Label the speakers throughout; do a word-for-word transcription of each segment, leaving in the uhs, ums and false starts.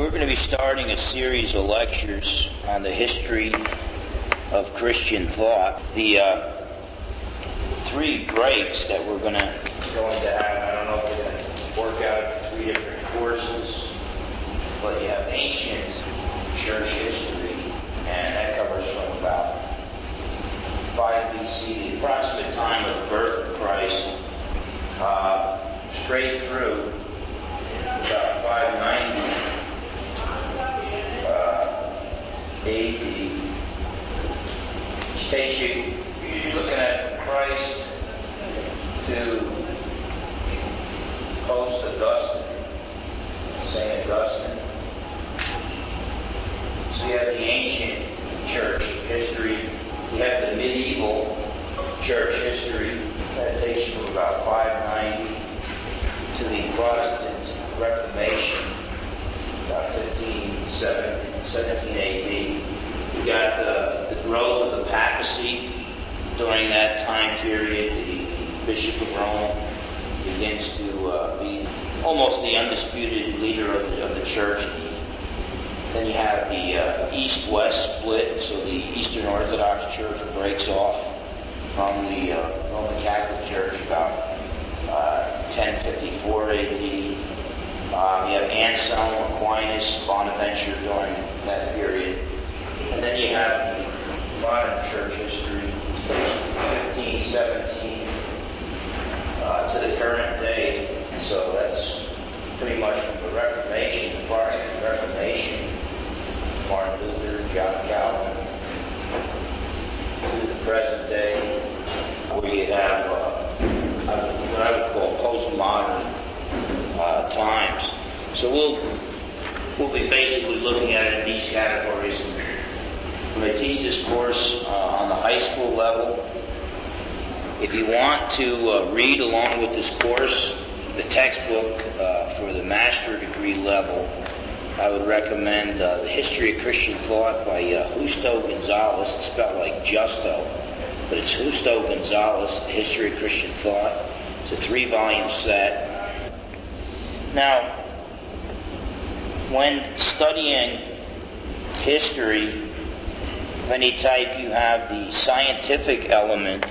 Speaker 1: We're going to be starting a series of lectures on the history of Christian thought. The uh, three breaks that we're going to going to have, I don't know if we're going to work out three different courses, but you have ancient church history, and that covers from about five B C, the approximate time of the birth of Christ, uh, straight through about five ninety uh, A D, which takes you, you're looking at Christ to post-Augustine, Saint Augustine. So you have the ancient church history, you have the medieval church history, that takes you from about five ninety to the Protestant Reformation, about fifteen seventeen A D. We got the, the growth of the papacy during that time period. The Bishop of Rome begins to uh, be almost the undisputed leader of the, of the church. Then you have the uh, East-West split, so the Eastern Orthodox Church breaks off from the uh, Roman Catholic Church about uh, ten fifty-four A D. Um, you have Anselm, Aquinas, Bonaventure during that period. And then you have the modern church history, fifteen seventeen uh, to the current day. So that's pretty much from the Reformation, the Protestant Reformation, Martin Luther, John Calvin, to the present day, where you have uh, what I would call postmodern Uh, times. So we'll we'll be basically looking at it in these categories. I'm going to teach this course uh, on the high school level. If you want to uh, read along with this course, the textbook uh, for the master degree level, I would recommend uh, The History of Christian Thought by uh, Justo Gonzalez. It's spelled like Justo, but it's Justo Gonzalez, The History of Christian Thought. It's a three-volume set. Now, when studying history of any type, you have the scientific element.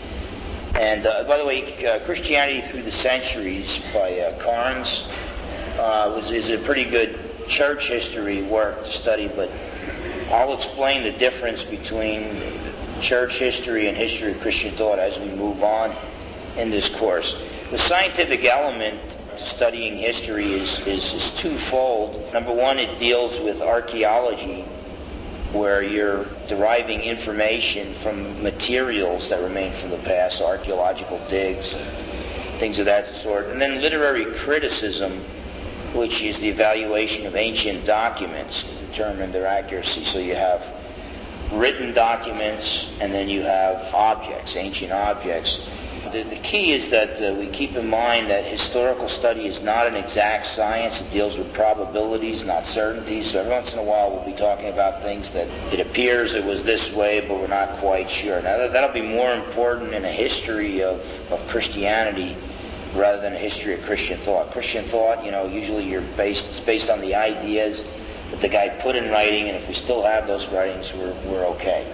Speaker 1: And uh, by the way, uh, Christianity Through the Centuries by uh, Carnes uh, was, is a pretty good church history work to study, but I'll explain the difference between church history and history of Christian thought as we move on in this course. The scientific element to studying history is, is, is twofold. Number one, it deals with archaeology, where you're deriving information from materials that remain from the past, archaeological digs, things of that sort. And then literary criticism, which is the evaluation of ancient documents to determine their accuracy. So you have written documents, and then you have objects, ancient objects. The, the key is that uh, we keep in mind that historical study is not an exact science. It deals with probabilities, not certainties. So every once in a while we'll be talking about things that it appears it was this way, but we're not quite sure. Now that, that'll be more important in a history of, of Christianity rather than a history of Christian thought. Christian thought, you know, usually you're based, it's based on the ideas that the guy put in writing, and if we still have those writings, we're, we're okay.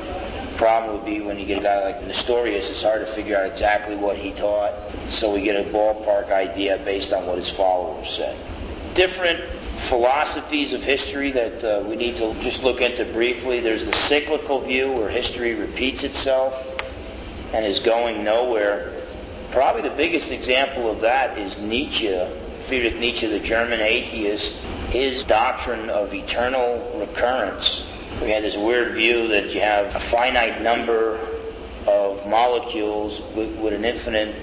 Speaker 1: Problem would be when you get a guy like Nestorius, it's hard to figure out exactly what he taught, so we get a ballpark idea based on what his followers said. Different philosophies of history that uh, we need to just look into briefly. There's the cyclical view, where history repeats itself and is going nowhere. Probably the biggest example of that is Nietzsche, Friedrich Nietzsche, the German atheist. His doctrine of eternal recurrence. We had this weird view that you have a finite number of molecules with, with an infinite,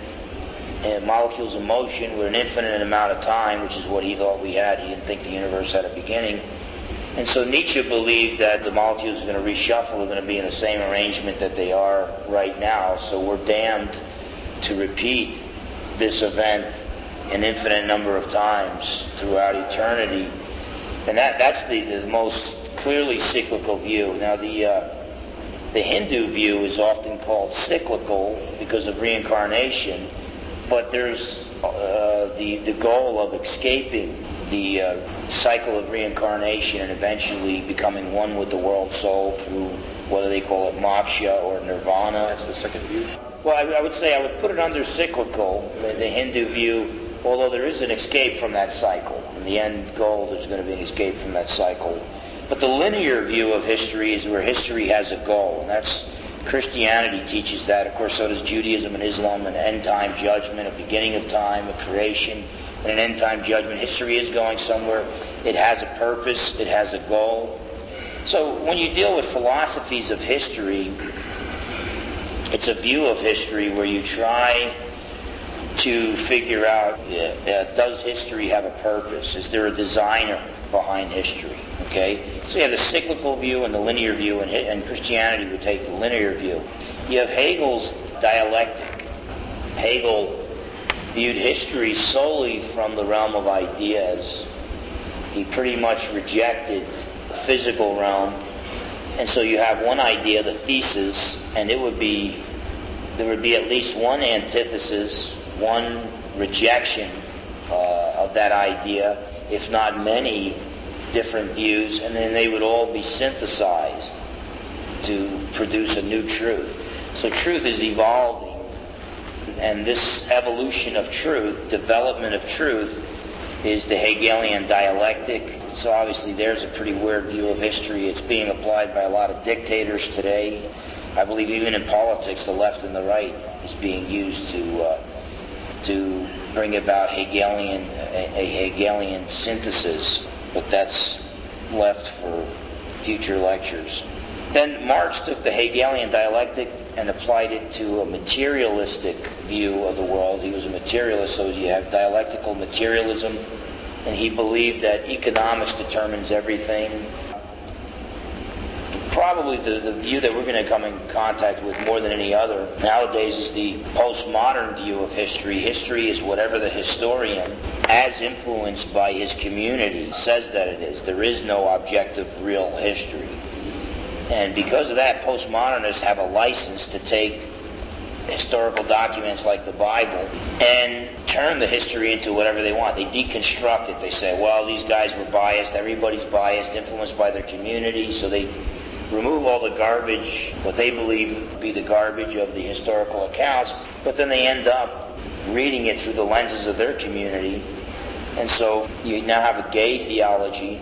Speaker 1: uh, molecules of motion with an infinite amount of time, which is what he thought we had. He didn't think the universe had a beginning. And so Nietzsche believed that the molecules are going to reshuffle, are going to be in the same arrangement that they are right now. So we're damned to repeat this event an infinite number of times throughout eternity. And that, that's the, the most clearly cyclical view. Now the uh, the Hindu view is often called cyclical because of reincarnation, but there's uh, the, the goal of escaping the uh, cycle of reincarnation and eventually becoming one with the world soul through whether they call it moksha or nirvana.
Speaker 2: That's the second view?
Speaker 1: Well, I, I would say I would put it under cyclical, the, the Hindu view, although there is an escape from that cycle. In the end goal, there's going to be an escape from that cycle. But the linear view of history is where history has a goal, and that's Christianity teaches that. Of course, so does Judaism and Islam, an end-time judgment, a beginning of time, a creation, and an end-time judgment. History is going somewhere. It has a purpose. It has a goal. So when you deal with philosophies of history, it's a view of history where you try to figure out, uh, does history have a purpose? Is there a designer behind history? Okay? So you have the cyclical view and the linear view, and, and Christianity would take the linear view. You have Hegel's dialectic. Hegel viewed history solely from the realm of ideas. He pretty much rejected the physical realm. And so you have one idea, the thesis, and it would be, there would be at least one antithesis, one rejection uh, of that idea, if not many different views, and then they would all be synthesized to produce a new truth. So truth is evolving, and this evolution of truth, development of truth, is the Hegelian dialectic. So obviously there's a pretty weird view of history. It's being applied by a lot of dictators today. I believe even in politics, the left and the right is being used to uh, to bring about Hegelian a, a Hegelian synthesis, but that's left for future lectures. Then Marx took the Hegelian dialectic and applied it to a materialistic view of the world. He was a materialist, so you have dialectical materialism, and he believed that economics determines everything. Probably the, the view that we're going to come in contact with more than any other nowadays is the postmodern view of history. History is whatever the historian, as influenced by his community, says that it is. There is no objective real history. And because of that, postmodernists have a license to take historical documents like the Bible and turn the history into whatever they want. They deconstruct it. They say, well, these guys were biased, everybody's biased, influenced by their community, so they remove all the garbage, what they believe to be the garbage of the historical accounts, but then they end up reading it through the lenses of their community. And so you now have a gay theology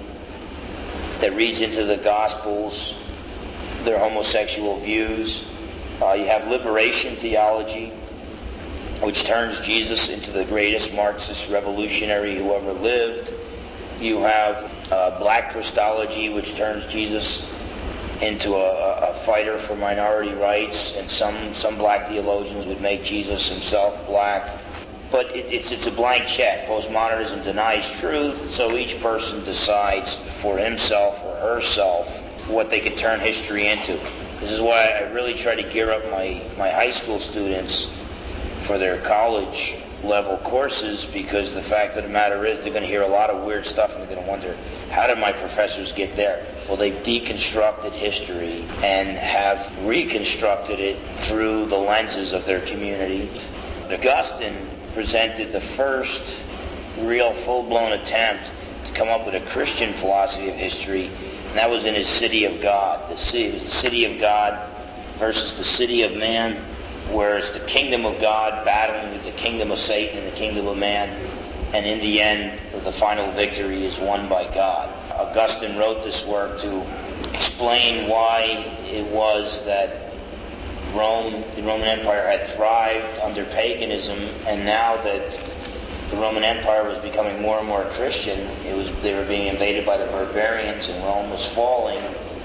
Speaker 1: that reads into the Gospels their homosexual views. Uh, you have liberation theology, which turns Jesus into the greatest Marxist revolutionary who ever lived. You have uh, black Christology, which turns Jesus into a, a fighter for minority rights, and some, some black theologians would make Jesus himself black. But it, it's, it's a blank check. Postmodernism denies truth, so each person decides for himself or herself what they can turn history into. This is why I really try to gear up my, my high school students for their college level courses, because the fact of the matter is they're going to hear a lot of weird stuff and they're going to wonder, how did my professors get there? Well, they've deconstructed history and have reconstructed it through the lenses of their community. Augustine presented the first real full-blown attempt to come up with a Christian philosophy of history, and that was in his City of God. The city, it was the City of God versus the City of Man, where it's the kingdom of God battling with the kingdom of Satan and the kingdom of man, and in the end, the final victory is won by God. Augustine wrote this work to explain why it was that Rome, the Roman Empire, had thrived under paganism, and now that the Roman Empire was becoming more and more Christian, it was they were being invaded by the barbarians, and Rome was falling.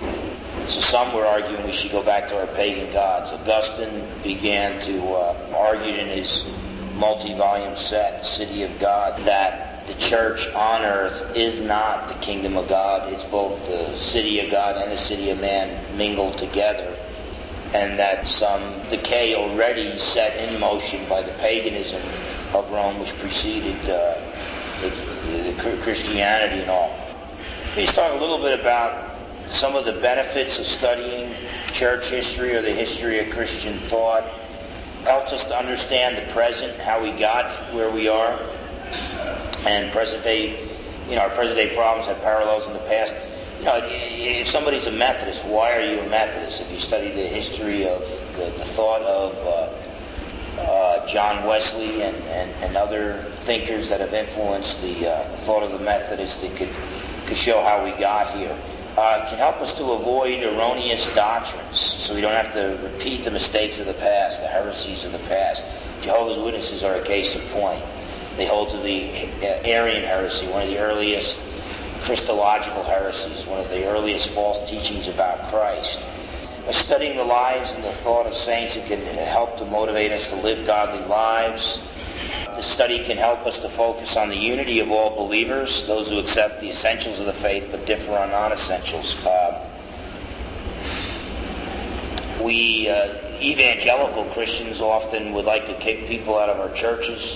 Speaker 1: So some were arguing we should go back to our pagan gods. Augustine began to uh, argue in his multi-volume set, The City of God, that the church on earth is not the kingdom of God. It's both the city of God and the city of man mingled together, and that some decay already set in motion by the paganism of Rome, which preceded uh, the, the Christianity and all. Please talk a little bit about some of the benefits of studying church history or the history of Christian thought. helps us to understand the present, how we got where we are, and present day, you know, our present day problems have parallels in the past. You know, if somebody's a Methodist, why are you a Methodist? If you study the history of the, the thought of uh, uh, John Wesley and, and, and other thinkers that have influenced the uh, thought of the Methodists, it could, could show how we got here. Uh, it can help us to avoid erroneous doctrines, so we don't have to repeat the mistakes of the past, the heresies of the past. Jehovah's Witnesses are a case in point. They hold to the Arian heresy, one of the earliest Christological heresies, one of the earliest false teachings about Christ. By studying the lives and the thought of saints, it can help to motivate us to live godly lives. The study can help us to focus on the unity of all believers, those who accept the essentials of the faith but differ on non-essentials. Uh, we uh, evangelical Christians often would like to kick people out of our churches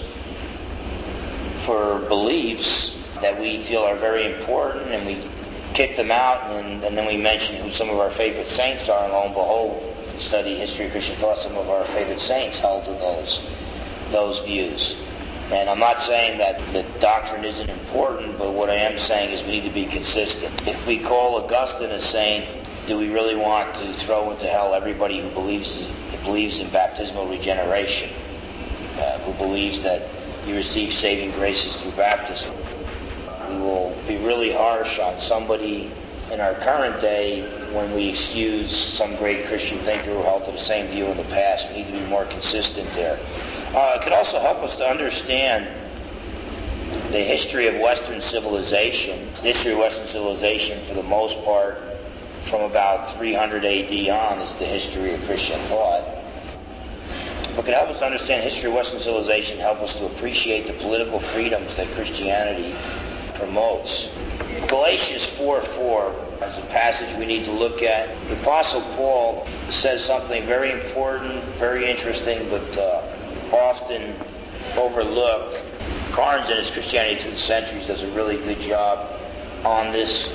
Speaker 1: for beliefs that we feel are very important, and we kick them out, and, and then we mention who some of our favorite saints are, and lo and behold, if you study history of Christian thought, some of our favorite saints held to those those views. And I'm not saying that the doctrine isn't important, but what I am saying is we need to be consistent. If we call Augustine a saint, do we really want to throw into hell everybody who believes believes in baptismal regeneration, uh, who believes that you receive saving graces through baptism? We will be really harsh on somebody in our current day when we excuse some great Christian thinker who held to the same view in the past. We need to be more consistent there. Uh, it could also help us to understand the history of Western civilization. The history of Western civilization, for the most part, from about three hundred A D on, is the history of Christian thought. It can help us to understand the history of Western civilization, help us to appreciate the political freedoms that Christianity promotes. Galatians four four is a passage we need to look at. The Apostle Paul says something very important, very interesting, but uh, often overlooked. Carnes, in his Christianity Through the Centuries, does a really good job on this.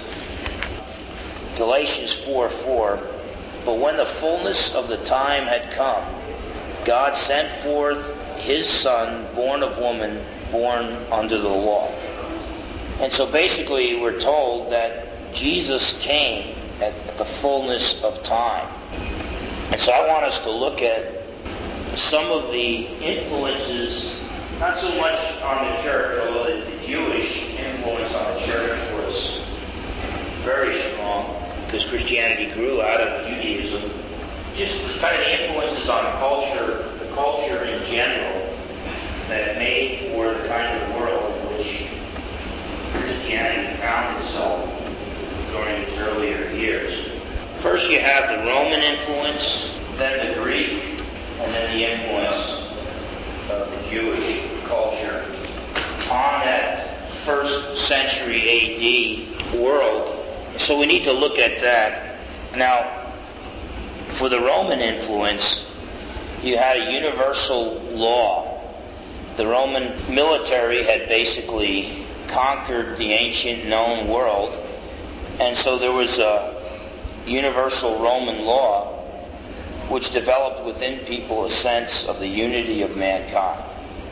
Speaker 1: Galatians four four, but when the fullness of the time had come, God sent forth His Son, born of woman, born under the law. And so basically we're told that Jesus came at the fullness of time. And so I want us to look at some of the influences, not so much on the church, although the, the Jewish influence on the church was very strong, because Christianity grew out of Judaism. Just kind of the influences on culture, the culture in general, that made for the kind of world in which Christianity found itself during its earlier years. First you have the Roman influence, then the Greek, and then the influence of the Jewish culture on that first century A D world. So we need to look at that. Now, for the Roman influence, you had a universal law. The Roman military had basically conquered the ancient known world, and so there was a universal Roman law which developed within people a sense of the unity of mankind.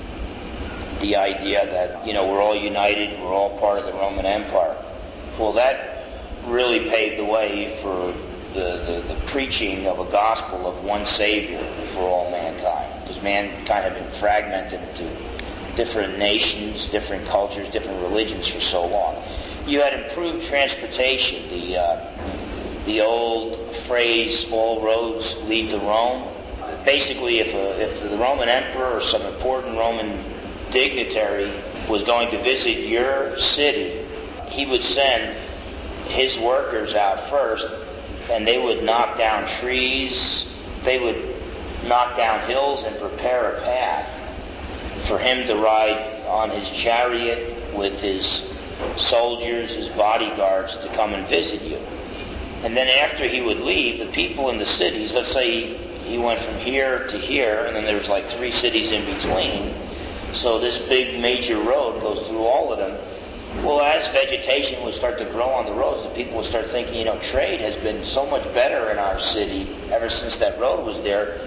Speaker 1: The idea that, you know, we're all united, we're all part of the Roman Empire. Well, that really paved the way for the, the, the preaching of a gospel of one Savior for all mankind, because mankind had been fragmented into different nations, different cultures, different religions for so long. You had improved transportation. The uh, the old phrase, all roads lead to Rome. Basically, if, a, if the Roman emperor or some important Roman dignitary was going to visit your city, he would send his workers out first, and they would knock down trees, they would knock down hills and prepare a path for him to ride on his chariot with his soldiers, his bodyguards, to come and visit you. And then after he would leave, the people in the cities, let's say he, he went from here to here, and then there's like three cities in between, so this big major road goes through all of them. Well, as vegetation would start to grow on the roads, the people would start thinking, you know, trade has been so much better in our city ever since that road was there.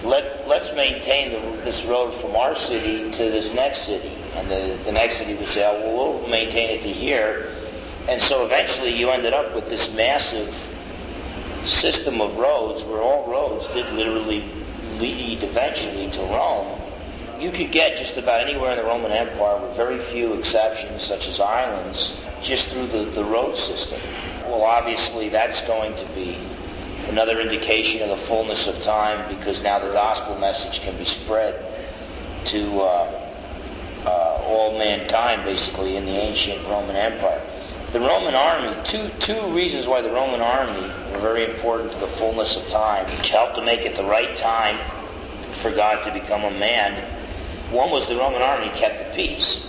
Speaker 1: let, let's maintain the, this road from our city to this next city. And the, the next city would say, oh, well, we'll maintain it to here. And so eventually you ended up with this massive system of roads where all roads did literally lead eventually to Rome. You could get just about anywhere in the Roman Empire, with very few exceptions, such as islands, just through the, the road system. Well, obviously that's going to be another indication of the fullness of time, because now the gospel message can be spread to uh, uh, all mankind, basically, in the ancient Roman Empire. The Roman army, two two reasons why the Roman army were very important to the fullness of time, which helped to make it the right time for God to become a man. One was the Roman army kept the peace.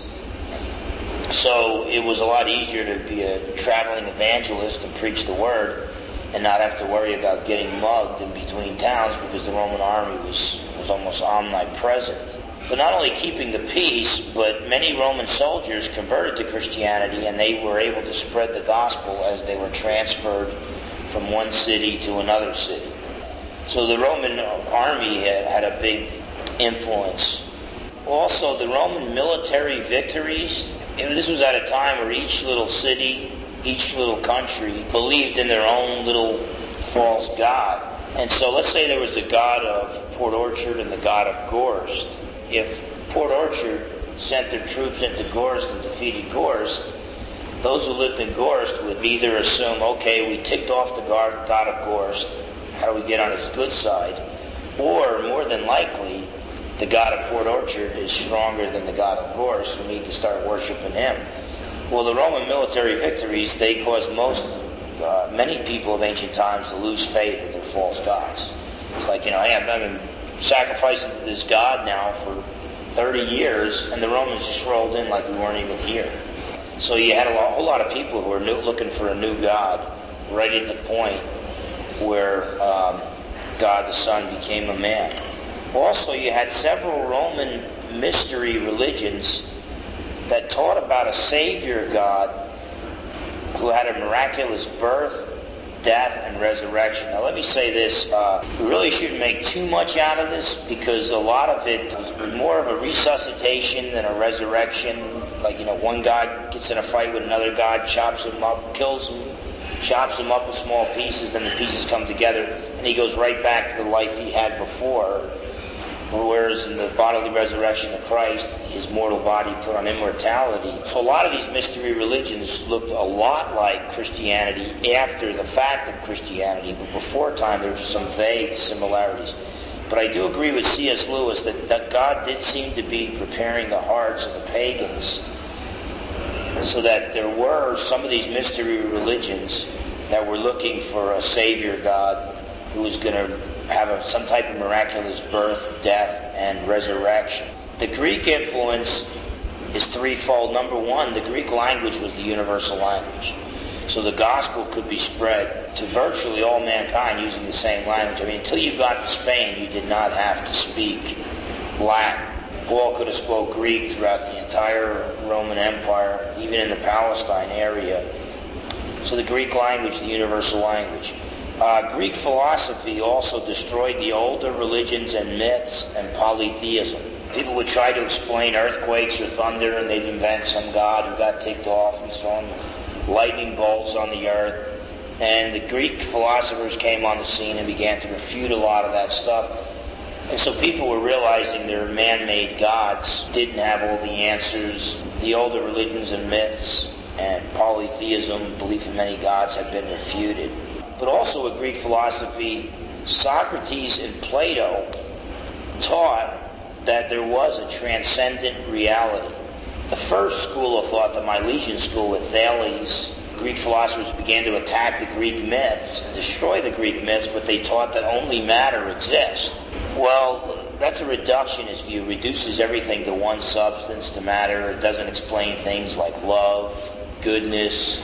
Speaker 1: So it was a lot easier to be a traveling evangelist and preach the word and not have to worry about getting mugged in between towns, because the Roman army was, was almost omnipresent. But not only keeping the peace, but many Roman soldiers converted to Christianity, and they were able to spread the gospel as they were transferred from one city to another city. So the Roman army had, had a big influence. Also, the Roman military victories, and this was at a time where each little city, each little country believed in their own little false god. And so let's say there was the god of Port Orchard and the god of Gorst. If Port Orchard sent their troops into Gorst and defeated Gorst, those who lived in Gorst would either assume, okay, we ticked off the god of Gorst, how do we get on his good side? Or, more than likely, the god of Port Orchard is stronger than the god of Gorst, we need to start worshiping him. Well, the Roman military victories, they caused most, uh, many people of ancient times to lose faith in their false gods. It's like, you know, hey, I've been sacrificing to this god now for thirty years, and the Romans just rolled in like we weren't even here. So you had a whole lot of people who were new, looking for a new god, right at the point where um, God the Son became a man. Also, you had several Roman mystery religions that taught about a Savior God who had a miraculous birth, death, and resurrection. Now let me say this, uh, we really shouldn't make too much out of this, because a lot of it was more of a resuscitation than a resurrection. Like, you know, one God gets in a fight with another God, chops him up, kills him, chops him up in small pieces, then the pieces come together, and he goes right back to the life he had before. Whereas in the bodily resurrection of Christ, his mortal body put on immortality. So a lot of these mystery religions looked a lot like Christianity after the fact of Christianity, but before time there were some vague similarities. But I do agree with C S Lewis that, that God did seem to be preparing the hearts of the pagans, so that there were some of these mystery religions that were looking for a Savior God who was going to have a, some type of miraculous birth, death, and resurrection. The Greek influence is threefold. Number one, the Greek language was the universal language. So the gospel could be spread to virtually all mankind using the same language. I mean, until you got to Spain, you did not have to speak Latin. Paul could have spoke Greek throughout the entire Roman Empire, even in the Palestine area. So the Greek language, the universal language. Uh, Greek philosophy also destroyed the older religions and myths and polytheism. People would try to explain earthquakes or thunder, and they'd invent some god who got ticked off and saw lightning bolts on the earth. And the Greek philosophers came on the scene and began to refute a lot of that stuff. And so people were realizing their man-made gods didn't have all the answers. The older religions and myths and polytheism, belief in many gods, had been refuted. But also in Greek philosophy, Socrates and Plato taught that there was a transcendent reality. The first school of thought, the Milesian school with Thales, Greek philosophers began to attack the Greek myths and destroy the Greek myths, but they taught that only matter exists. Well, that's a reductionist view. It reduces everything to one substance, to matter. It doesn't explain things like love, goodness,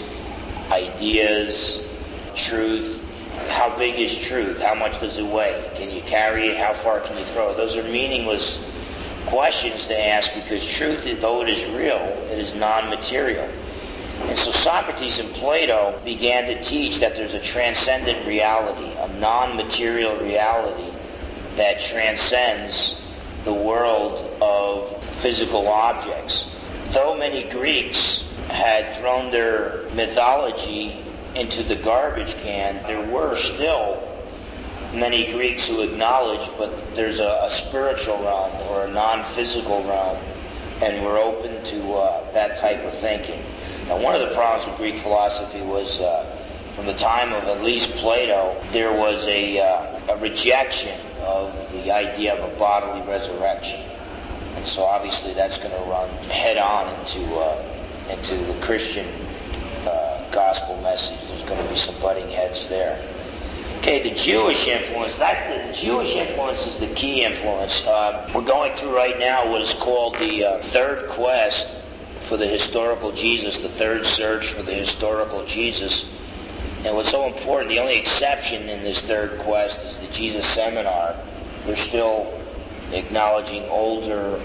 Speaker 1: ideas, truth. How big is truth? How much does it weigh? Can you carry it? How far can you throw it? Those are meaningless questions to ask, because truth, though it is real, it is non-material. And so Socrates and Plato began to teach that there's a transcendent reality, a non-material reality that transcends the world of physical objects. Though many Greeks had thrown their mythology into the garbage can, there were still many Greeks who acknowledged, but there's a, a spiritual realm or a non-physical realm, and were open to uh, that type of thinking. Now, one of the problems with Greek philosophy was uh, from the time of at least Plato, there was a, uh, a rejection of the idea of a bodily resurrection. And so obviously that's going to run head-on into uh, into the Christian uh, gospel message. There's going to be some butting heads there. Okay, the Jewish influence, that's the, the Jewish influence is the key influence. Uh, we're going through right now what is called the uh, third quest for the historical Jesus, the third search for the historical Jesus. And what's so important, the only exception in this third quest is the Jesus Seminar. They're still acknowledging older,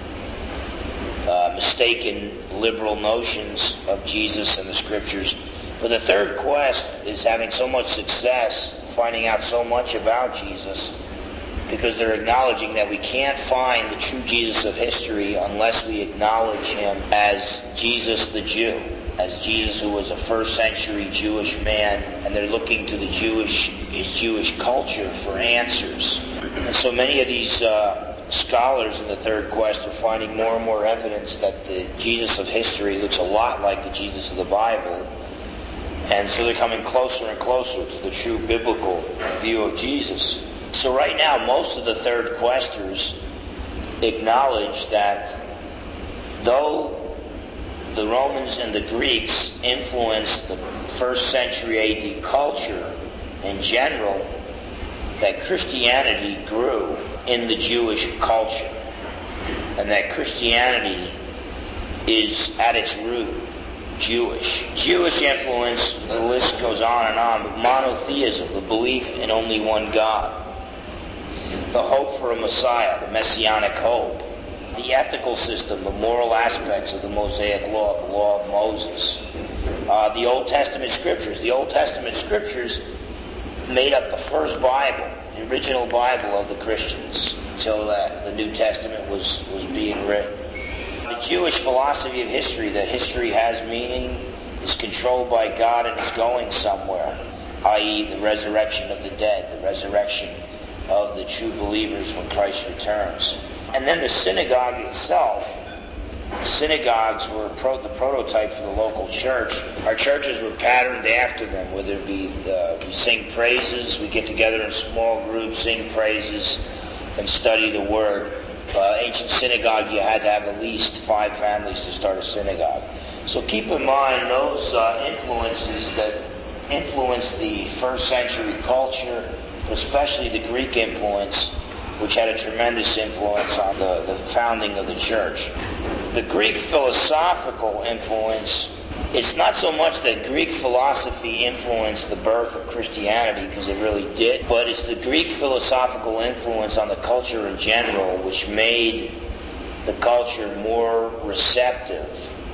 Speaker 1: uh, mistaken liberal notions of Jesus and the Scriptures. But the third quest is having so much success, finding out so much about Jesus, because they're acknowledging that we can't find the true Jesus of history unless we acknowledge him as Jesus the Jew, as Jesus who was a first century Jewish man, and they're looking to the Jewish, his Jewish culture for answers. And so many of these uh, scholars in the third quest are finding more and more evidence that the Jesus of history looks a lot like the Jesus of the Bible. And so they're coming closer and closer to the true biblical view of Jesus. So right now, most of the third questers acknowledge that though the Romans and the Greeks influenced the first century A D culture in general, that Christianity grew in the Jewish culture, and that Christianity is at its root Jewish. Jewish influence, the list goes on and on, but monotheism, the belief in only one God, the hope for a Messiah, the messianic hope, the ethical system, the moral aspects of the Mosaic law, the law of Moses, uh, the Old Testament Scriptures. The Old Testament Scriptures made up the first Bible, the original Bible of the Christians, until uh, the New Testament was, was being written. The Jewish philosophy of history, that history has meaning, is controlled by God and is going somewhere, that is the resurrection of the dead, the resurrection of the true believers when Christ returns. And then the synagogue itself. Synagogues were pro- the prototype for the local church. Our churches were patterned after them, whether it be uh, we sing praises, we get together in small groups, sing praises, and study the Word. Uh, ancient synagogue, you had to have at least five families to start a synagogue. So keep in mind those uh, influences that influenced the first century culture, especially the Greek influence, which had a tremendous influence on the, the founding of the church. The Greek philosophical influence, it's not so much that Greek philosophy influenced the birth of Christianity, because it really did, but it's the Greek philosophical influence on the culture in general, which made the culture more receptive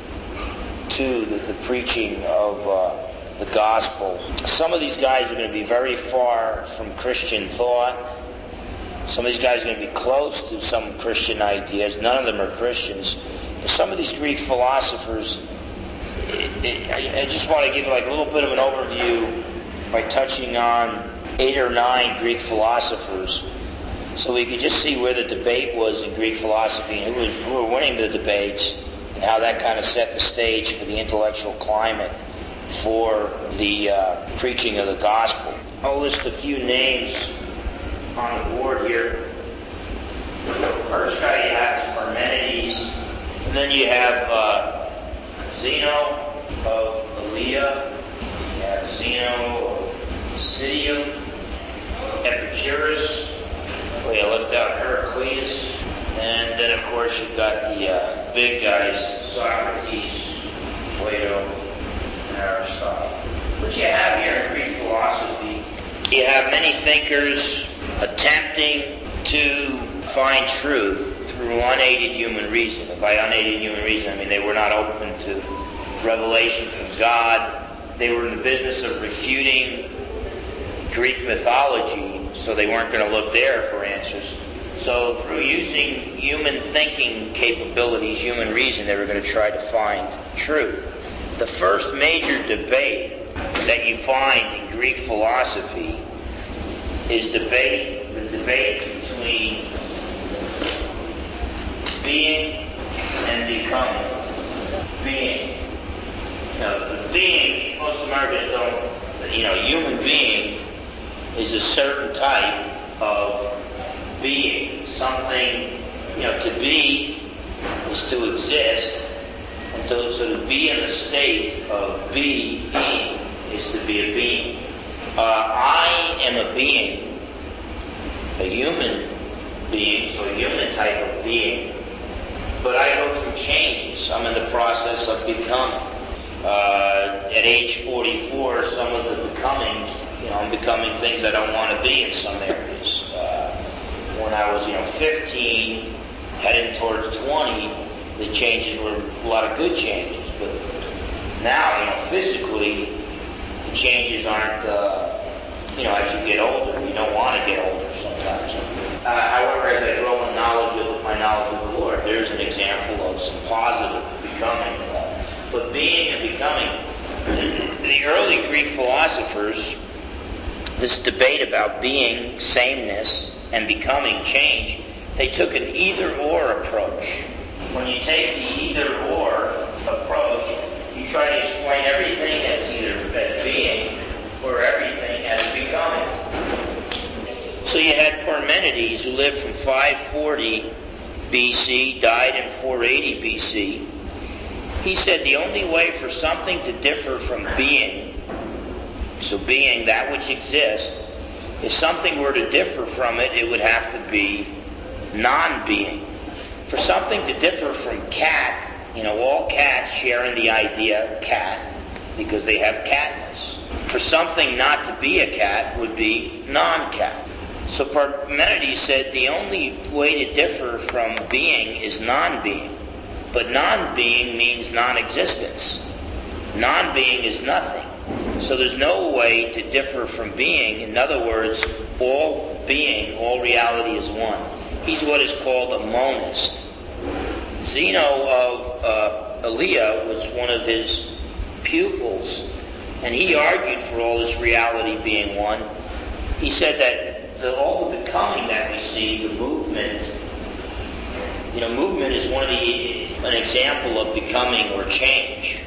Speaker 1: to the, the preaching of uh, the gospel. Some of these guys are going to be very far from Christian thought. Some of these guys are going to be close to some Christian ideas. None of them are Christians. And some of these Greek philosophers, it, it, I just want to give like a little bit of an overview by touching on eight or nine Greek philosophers, so we could just see where the debate was in Greek philosophy and who was who were winning the debates, and how that kind of set the stage for the intellectual climate for the uh, preaching of the gospel. I'll list a few names on the board here. The first guy you have is Parmenides, and then you have uh, Zeno of Elea, you have Zeno of Citium, Epicurus, well, you left out Heraclitus, and then of course you've got the uh, big guys, Socrates, Plato, and Aristotle. What you have here in Greek philosophy, you have many thinkers attempting to find truth through unaided human reason. And by unaided human reason, I mean they were not open to revelation from God. They were in the business of refuting Greek mythology so they weren't going to look there for answers. So through using human thinking capabilities, human reason, they were going to try to find truth. The first major debate that you find in Greek philosophy is debate, the debate between being and becoming. Being. Now, the being, most Americans don't, you know, human being is a certain type of being. Something, you know, to be is to exist. And to, so to be in a state of being is to be a being. Uh, I am a being, a human being, so a human type of being. But I go through changes. I'm in the process of becoming. Uh, at age forty-four, some of the becomings, you know, I'm becoming things I don't want to be in some areas. Uh, when I was, you know, fifteen, heading towards twenty, the changes were a lot of good changes. But now, you know, physically, the changes aren't, uh, you know, as you get older, you don't want to get older sometimes. Uh, however, as I grow in knowledge of my knowledge of the Lord, there's an example of some positive becoming. Uh, but being and becoming, the early Greek philosophers, this debate about being, sameness, and becoming, change, they took an either-or approach. When you take the either-or approach, you try to explain everything as either as being or everything as becoming. So you had Parmenides, who lived from five forty B C, died in four eighty B C. He said the only way for something to differ from being, so being that which exists, if something were to differ from it, it would have to be non-being. For something to differ from cat, you know, all cats share in the idea cat because they have catness. For something not to be a cat would be non-cat. So Parmenides said the only way to differ from being is non-being. But non-being means non-existence. Non-being is nothing. So there's no way to differ from being. In other words, all being, all reality is one. He's what is called a monist. Zeno of uh, Elea was one of his pupils, and he argued for all this reality being one. He said that the, all the becoming that we see, the movement, you know, movement is one of the an example of becoming or change.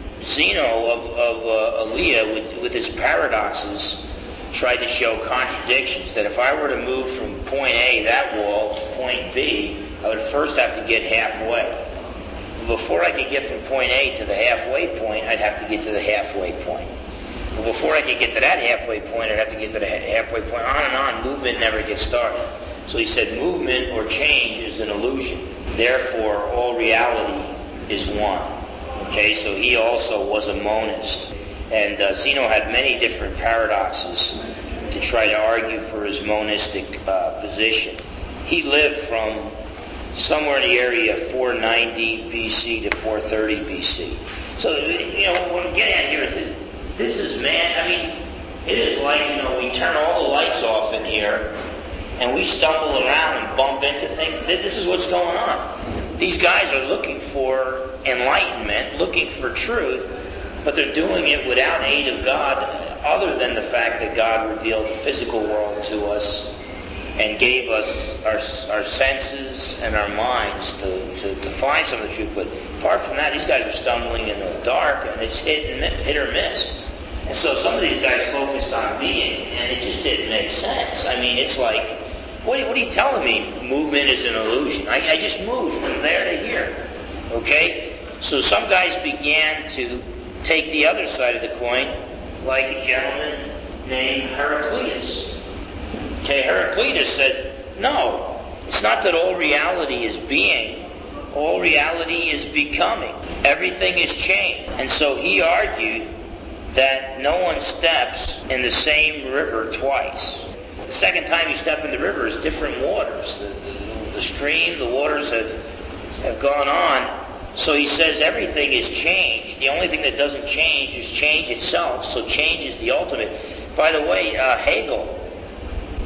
Speaker 1: Zeno of, of uh, Elea, with, with his paradoxes, tried to show contradictions. That if I were to move from point A, that wall, to point B, I would first have to get halfway. Before I could get from point A to the halfway point, I'd have to get to the halfway point. But before I could get to that halfway point, I'd have to get to the halfway point. On and on, movement never gets started. So he said movement or change is an illusion. Therefore, all reality is one. Okay, so he also was a monist. And uh, Zeno had many different paradoxes to try to argue for his monistic uh, position. He lived from somewhere in the area of four ninety B C to four thirty B C. So, you know, what I'm getting at here is this is man, I mean, it is like, you know, we turn all the lights off in here and we stumble around and bump into things. This is what's going on. These guys are looking for enlightenment, looking for truth, but they're doing it without aid of God, other than the fact that God revealed the physical world to us and gave us our, our senses and our minds to, to, to find some of the truth. But apart from that, these guys are stumbling in the dark, and it's hit, and, hit or miss. And so some of these guys focused on being, and it just didn't make sense. I mean, it's like, what, what are you telling me? Movement is an illusion. I, I just moved from there to here. Okay? So some guys began to take the other side of the coin, like a gentleman named Heraclitus. Okay, Heraclitus said, no, it's not that all reality is being. All reality is becoming. Everything is change. And so he argued that no one steps in the same river twice. The second time you step in the river is different waters. The, the, the stream, the waters have, have gone on. So he says everything is change. The only thing that doesn't change is change itself. So change is the ultimate. By the way, uh, Hegel,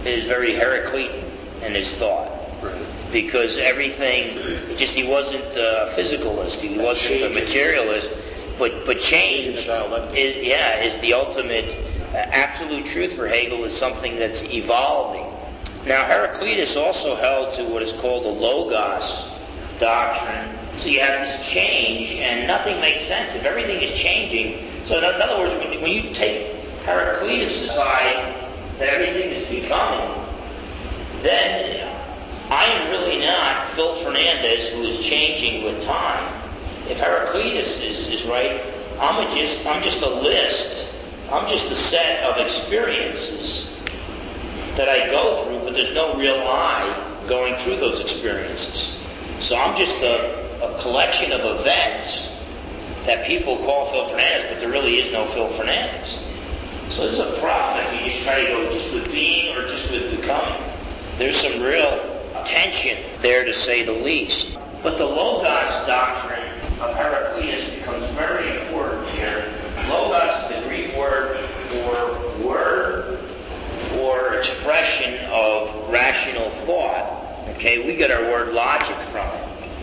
Speaker 1: is very Heraclitean in his thought.
Speaker 2: Right.
Speaker 1: Because everything, just he wasn't a physicalist, he wasn't a materialist, but but change, is, yeah, is the ultimate uh, absolute truth for Hegel, is something that's evolving. Now Heraclitus also held to what is called the Logos doctrine. So you have this change, and nothing makes sense if everything is changing. So in other words, when, when you take Heraclitus' side that everything is becoming, then I am really not Phil Fernandez who is changing with time. If Heraclitus is, is right, I'm a just I'm just a list. I'm just a set of experiences that I go through, but there's no real I going through those experiences. So I'm just a, a collection of events that people call Phil Fernandez, but there really is no Phil Fernandez. So this is a problem if you just try to go just with being or just with becoming. There's some real tension there, to say the least. But the Logos doctrine of Heraclitus becomes very important here. Logos is the Greek word for word or expression of rational thought. Okay, we get our word logic from it.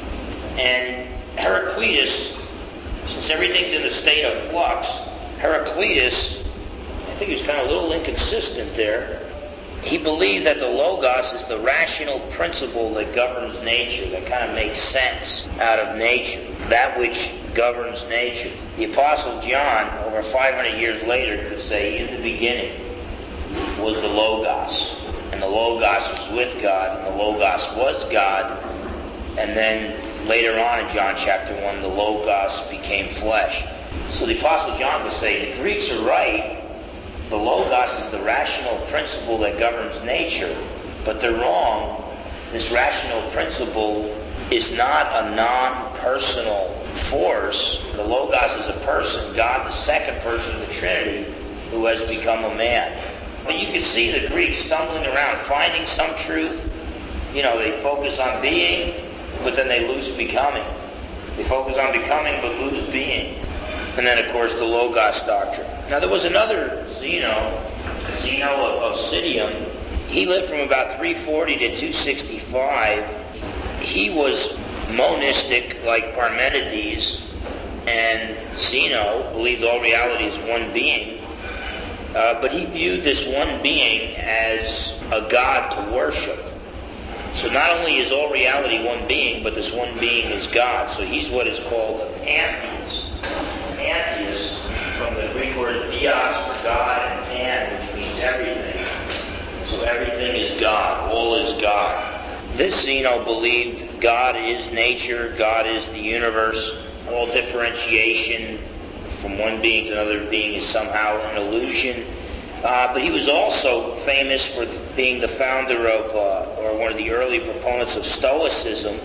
Speaker 1: And Heraclitus, since everything's in a state of flux, Heraclitus, I think he was kind of a little inconsistent there. He believed that the Logos is the rational principle that governs nature, that kind of makes sense out of nature, that which governs nature. The Apostle John, over five hundred years later, could say, in the beginning was the Logos, and the Logos was with God, and the Logos was God. And then later on in John chapter one, the Logos became flesh. So the Apostle John could say, the Greeks are right. The Logos is the rational principle that governs nature, but they're wrong. This rational principle is not a non-personal force. The Logos is a person, God, the second person of the Trinity, who has become a man. But you can see the Greeks stumbling around, finding some truth. You know, they focus on being, but then they lose becoming. They focus on becoming, but lose being. And then, of course, the Logos doctrine. Now, there was another Zeno, Zeno of, of Citium. He lived from about three forty to two sixty-five. He was monistic like Parmenides, and Zeno believed all reality is one being. Uh, but he viewed this one being as a God to worship. So not only is all reality one being, but this one being is God. So he's what is called a pantheist. Pantheist, from the Greek word theos for God, and pan, which means everything. So everything is God. All is God. This Zeno believed God is nature, God is the universe. All differentiation from one being to another being is somehow an illusion. Uh, but he was also famous for being the founder of, uh, or one of the early proponents of Stoicism.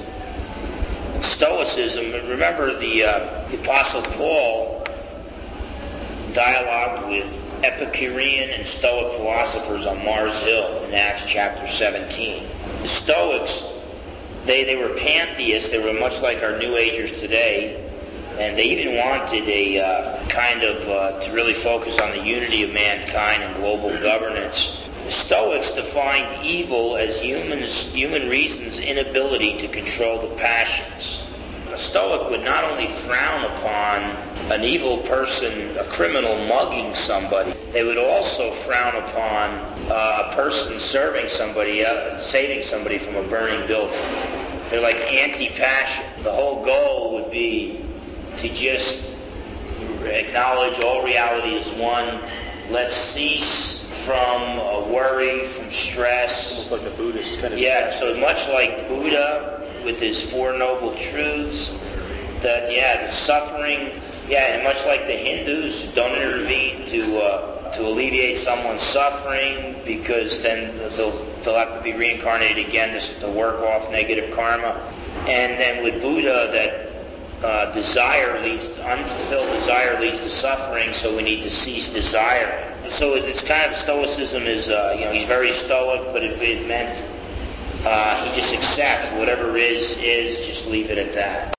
Speaker 1: Stoicism, remember the, uh, the Apostle Paul dialogued with Epicurean and Stoic philosophers on Mars Hill in Acts chapter seventeen. The Stoics, they, they were pantheists. They were much like our New Agers today. And they even wanted a uh, kind of uh, to really focus on the unity of mankind and global governance. The Stoics defined evil as humans, human reason's inability to control the passions. A Stoic would not only frown upon an evil person, a criminal mugging somebody, they would also frown upon uh, a person serving somebody, uh, saving somebody from a burning building. They're like anti-passion. The whole goal would be to just acknowledge all reality is one. Let's cease from uh, worry, from stress.
Speaker 2: Almost like a Buddhist kind of.
Speaker 1: Yeah, so much like Buddha with his Four Noble Truths, that, yeah, the suffering, yeah, and much like the Hindus who don't intervene to uh, to alleviate someone's suffering, because then they'll, they'll have to be reincarnated again to, to work off negative karma. And then with Buddha, that Uh, desire leads to, unfulfilled desire leads to suffering, so we need to cease desiring. So it's kind of, Stoicism is, uh, you know, he's very stoic, but it, it meant uh, he just accepts whatever is, is, just leave it at that.